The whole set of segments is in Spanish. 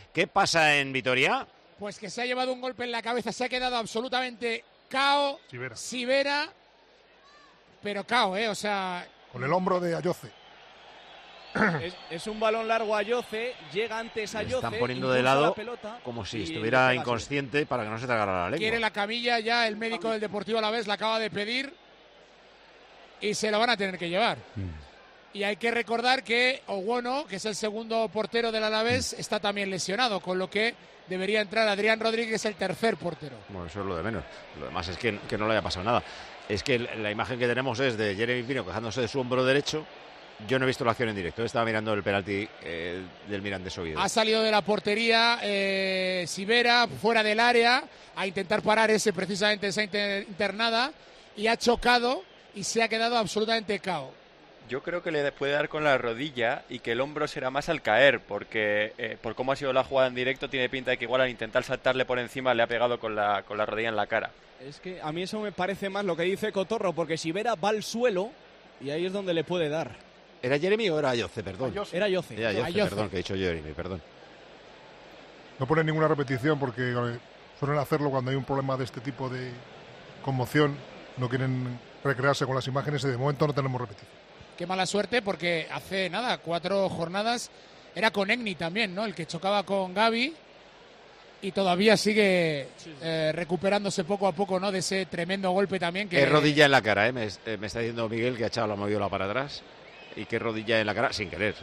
¿Qué pasa en Vitoria? Pues que se ha llevado un golpe en la cabeza, se ha quedado absolutamente cao, Sivera, pero cao, o sea... Con el hombro de Ayoce. Es un balón largo a Ayoce, llega antes a Ayoce. Están poniendo de lado pelota, como si estuviera inconsciente para que no se tragara la lengua. Quiere la camilla, ya el médico del Deportivo Alavés la acaba de pedir y se lo van a tener que llevar. Y hay que recordar que Owono, que es el segundo portero del Alavés, está también lesionado, con lo que debería entrar Adrián Rodríguez, el tercer portero. Bueno, eso es lo de menos. Lo demás es que no le haya pasado nada. Es que la imagen que tenemos es de Jeremy Pino quejándose de su hombro derecho. Yo no he visto la acción en directo, estaba mirando el penalti del Mirandés Oviedo. Ha salido de la portería Sivera, fuera del área, a intentar parar precisamente esa internada, y ha chocado y se ha quedado absolutamente cao. Yo creo que le puede dar con la rodilla y que el hombro será más al caer, porque por cómo ha sido la jugada en directo tiene pinta de que igual al intentar saltarle por encima le ha pegado con la rodilla en la cara. Es que a mí eso me parece más lo que dice Cotorro, porque Sivera va al suelo y ahí es donde le puede dar. ¿Era Jeremy o era Ayoce? Perdón. Era Ayoce. Perdón, que he dicho Jeremy, perdón. No ponen ninguna repetición porque suelen hacerlo cuando hay un problema de este tipo de conmoción. No quieren recrearse con las imágenes y de momento no tenemos repetición. Qué mala suerte, porque hace 4 jornadas era con Egni también, ¿no? El que chocaba con Gavi y todavía sigue recuperándose poco a poco, ¿no? De ese tremendo golpe también. Que rodilla en la cara, me está diciendo Miguel que ha echado la moviola para atrás. Y qué rodilla en la cara sin querer.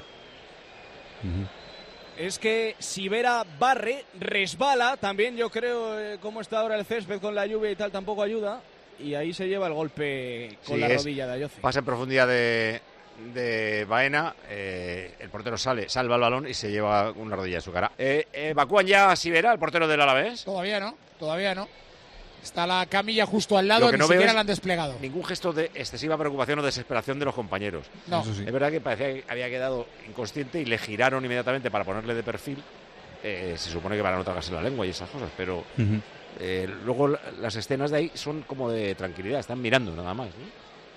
Es que Sivera barre, resbala, también yo creo, cómo está ahora el césped con la lluvia y tal, tampoco ayuda. Y ahí se lleva el golpe con la rodilla de Ayoce. Pasa en profundidad de Baena, el portero salva el balón y se lleva una rodilla en su cara. ¿Evacúan ya a Sivera, el portero del Alavés? Todavía no. Está la camilla justo al lado, ni siquiera la han desplegado. Ningún gesto de excesiva preocupación o desesperación de los compañeros. No. Sí. Es verdad que parecía que había quedado inconsciente y le giraron inmediatamente para ponerle de perfil. Se supone que para no tragarse la lengua y esas cosas, pero luego las escenas de ahí son como de tranquilidad, están mirando nada más, ¿no?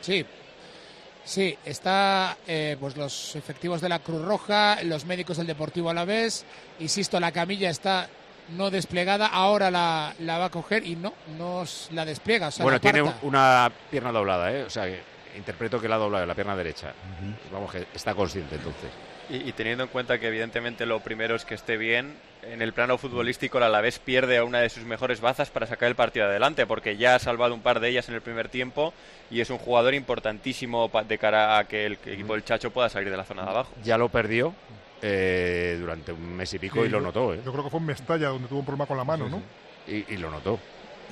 Sí, está pues los efectivos de la Cruz Roja, los médicos del Deportivo Alavés. Insisto, la camilla está no desplegada, ahora la va a coger y no la despliega. O sea, bueno, tiene una pierna doblada, o sea, que interpreto que la ha doblado la pierna derecha. Vamos, que está consciente entonces. Y teniendo en cuenta que evidentemente lo primero es que esté bien, en el plano futbolístico el Alavés pierde a una de sus mejores bazas para sacar el partido adelante, porque ya ha salvado un par de ellas en el primer tiempo y es un jugador importantísimo de cara a que el equipo del Chacho pueda salir de la zona de abajo. Ya lo perdió durante un mes y pico y lo notó. Yo creo que fue en Mestalla donde tuvo un problema con la mano, ¿no? Y lo notó.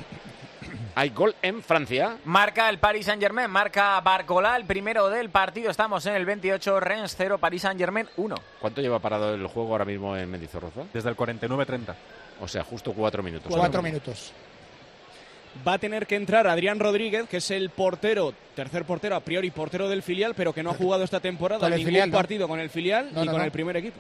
Hay gol en Francia. Marca el Paris Saint-Germain, marca Barcola, el primero del partido. Estamos en el 28, Rennes 0, Paris Saint-Germain 1. ¿Cuánto lleva parado el juego ahora mismo en Mendizorroza? Desde el 49-30. O sea, justo 4 minutos. 4 minutos. Va a tener que entrar Adrián Rodríguez, que es el portero, tercer portero, a priori portero del filial, pero que no ha jugado esta temporada ningún partido con el filial ni con el primer equipo.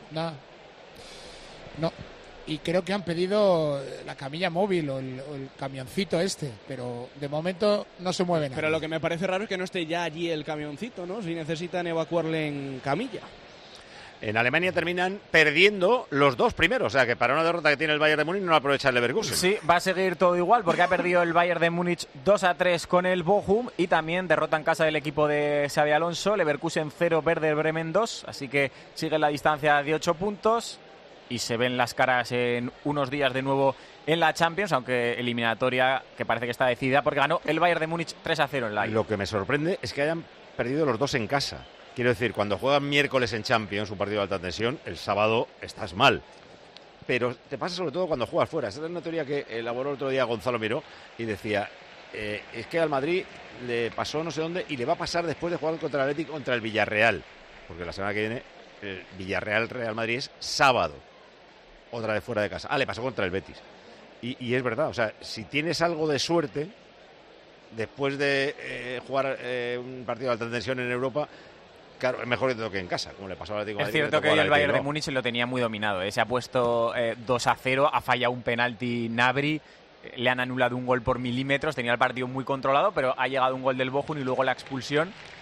No. Y creo que han pedido la camilla móvil o el camioncito pero de momento no se mueve nada. Pero lo que me parece raro es que no esté ya allí el camioncito, ¿no? Si necesitan evacuarle en camilla. En Alemania terminan perdiendo los 2 primeros, o sea que para una derrota que tiene el Bayern de Múnich no la aprovecha el Leverkusen. Sí, va a seguir todo igual porque ha perdido el Bayern de Múnich 2-3 con el Bochum y también derrota en casa del equipo de Xabi Alonso, Leverkusen 0, Werder Bremen 2, así que sigue la distancia de 8 puntos y se ven las caras en unos días de nuevo en la Champions, aunque eliminatoria que parece que está decidida porque ganó el Bayern de Múnich 3-0 en la ida. Lo que me sorprende es que hayan perdido los 2 en casa. Quiero decir, cuando juegan miércoles en Champions, un partido de alta tensión, el sábado estás mal. Pero te pasa sobre todo cuando juegas fuera. Esa es una teoría que elaboró el otro día Gonzalo Miró y decía, es que al Madrid le pasó no sé dónde y le va a pasar después de jugar contra el Atlético, contra el Villarreal. Porque la semana que viene el Villarreal-Real Madrid es sábado. Otra vez fuera de casa. Le pasó contra el Betis. Y es verdad, o sea, si tienes algo de suerte, después de jugar un partido de alta tensión en Europa, claro, es mejor que te toque en casa, como le pasó al Atlético de Madrid. Es cierto que hoy el Bayern de Múnich se lo tenía muy dominado. Se ha puesto 2-0, ha fallado un penalti Gnabry, le han anulado un gol por milímetros, tenía el partido muy controlado, pero ha llegado un gol del Bochum y luego la expulsión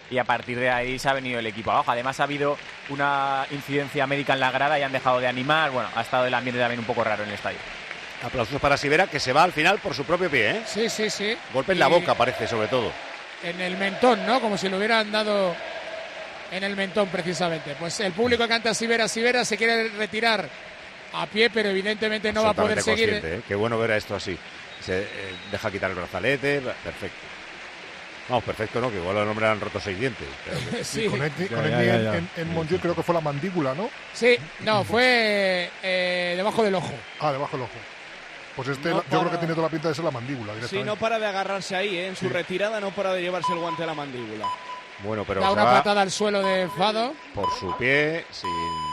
y a partir de ahí se ha venido el equipo abajo. Además ha habido una incidencia médica en la grada y han dejado de animar. Bueno, ha estado el ambiente también un poco raro en el estadio. Aplausos para Sivera, que se va al final por su propio pie, ¿eh? Sí, sí, sí. Golpe en la boca, parece, sobre todo. En el mentón, ¿no? Como si lo hubieran dado en el mentón, precisamente. Pues el público canta Sivera, Sivera, se quiere retirar a pie, pero evidentemente no va a poder seguir. ¿Eh? Qué bueno ver a esto así. Se deja quitar el brazalete, perfecto. Vamos, perfecto, ¿no? Que igual al hombre le han roto 6 dientes. Pero... sí. Con en Montjuic creo que fue la mandíbula, ¿no? Sí, no, fue debajo del ojo. Ah, debajo del ojo. Pues yo creo que tiene toda la pinta de ser la mandíbula. Sí, no para de agarrarse ahí, ¿eh? En su retirada no para de llevarse el guante a la mandíbula. Bueno, pero da una patada al suelo de Fado. Por su pie, sin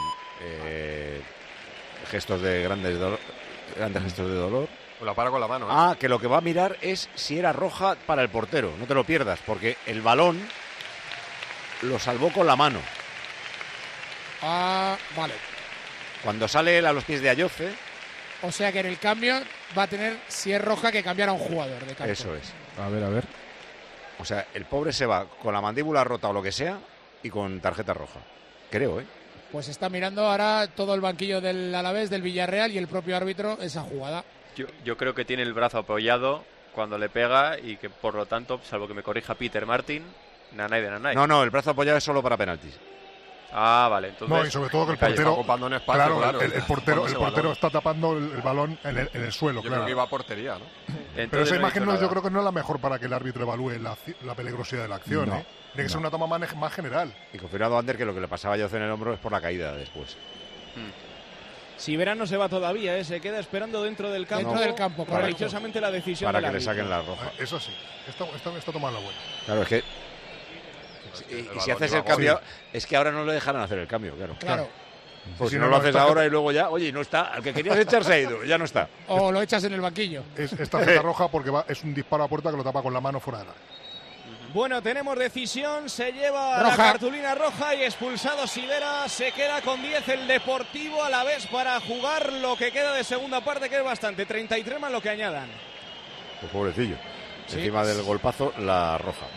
gestos de grandes gestos de dolor. O la para con la mano. Ah, que lo que va a mirar es si era roja para el portero. No te lo pierdas, porque el balón lo salvó con la mano. Ah, vale. Cuando sale él a los pies de Ayoce. O sea que en el cambio va a tener, si es roja, que cambiar a un jugador de campo. Eso es. A ver. O sea, el pobre se va con la mandíbula rota o lo que sea y con tarjeta roja. Creo, ¿eh? Pues está mirando ahora todo el banquillo del Alavés, del Villarreal y el propio árbitro esa jugada. Yo creo que tiene el brazo apoyado cuando le pega y que por lo tanto, salvo que me corrija Peter Martin, nanay de nanay. No, el brazo apoyado es solo para penaltis. Ah, vale, entonces... No, y sobre todo que el portero... ocupando un espacio, claro, el portero está tapando el balón en el suelo, yo creo que iba a portería, ¿no? Pero esa imagen yo creo que no es la mejor para que el árbitro evalúe la peligrosidad de la acción, ¿eh? Tiene que ser una toma más general. Y confirmado Ander que lo que le pasaba a Ayoce en el hombro es por la caída después. Sivera no se va todavía, ¿eh? Se queda esperando dentro del campo. Dentro del campo, religiosamente la decisión para que le saquen la roja. Eso sí, esta toma es la buena. Claro, es que... Y si haces el cambio, es que ahora no le dejarán hacer el cambio, claro. Pues si no lo haces ahora y luego ya, oye, no está, al que querías echar se ha ido, ya no está. O lo echas en el banquillo. Es tarjeta roja porque es un disparo a puerta que lo tapa con la mano fuera de la. Bueno, tenemos decisión, se lleva la cartulina roja y expulsado Sivera, se queda con 10 el Deportivo Alavés para jugar lo que queda de segunda parte, que es bastante, 33 más lo que añadan. Pues pobrecillo, encima del golpazo, la roja.